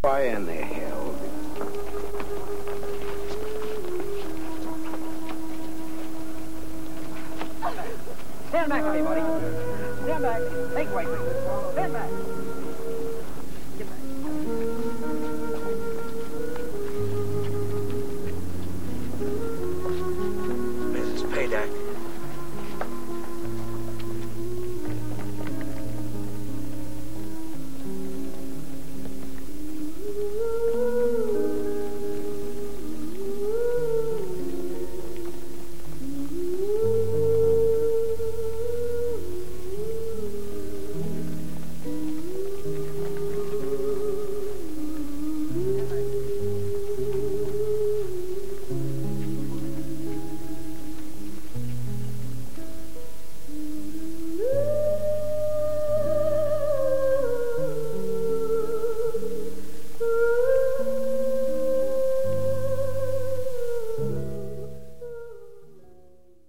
Why in the hell? Stand back, everybody. Stand back. Make way, please. Stand back.